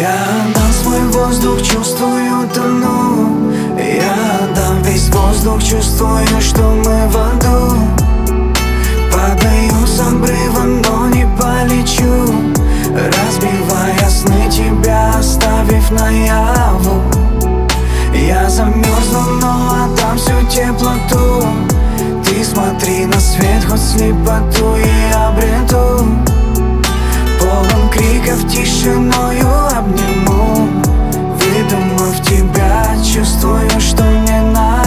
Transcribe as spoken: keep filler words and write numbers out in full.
Я отдам свой воздух, чувствую, тону. Я отдам весь воздух, чувствую, что мы в аду. Падаю с обрыва, но не полечу, разбивая сны тебя, оставив наяву. Я замерзну, но отдам всю теплоту. Ты смотри на свет, хоть слепоту и обрету. Полон криков, тишиною обниму. Выдумав тебя, чувствую, что мне надо.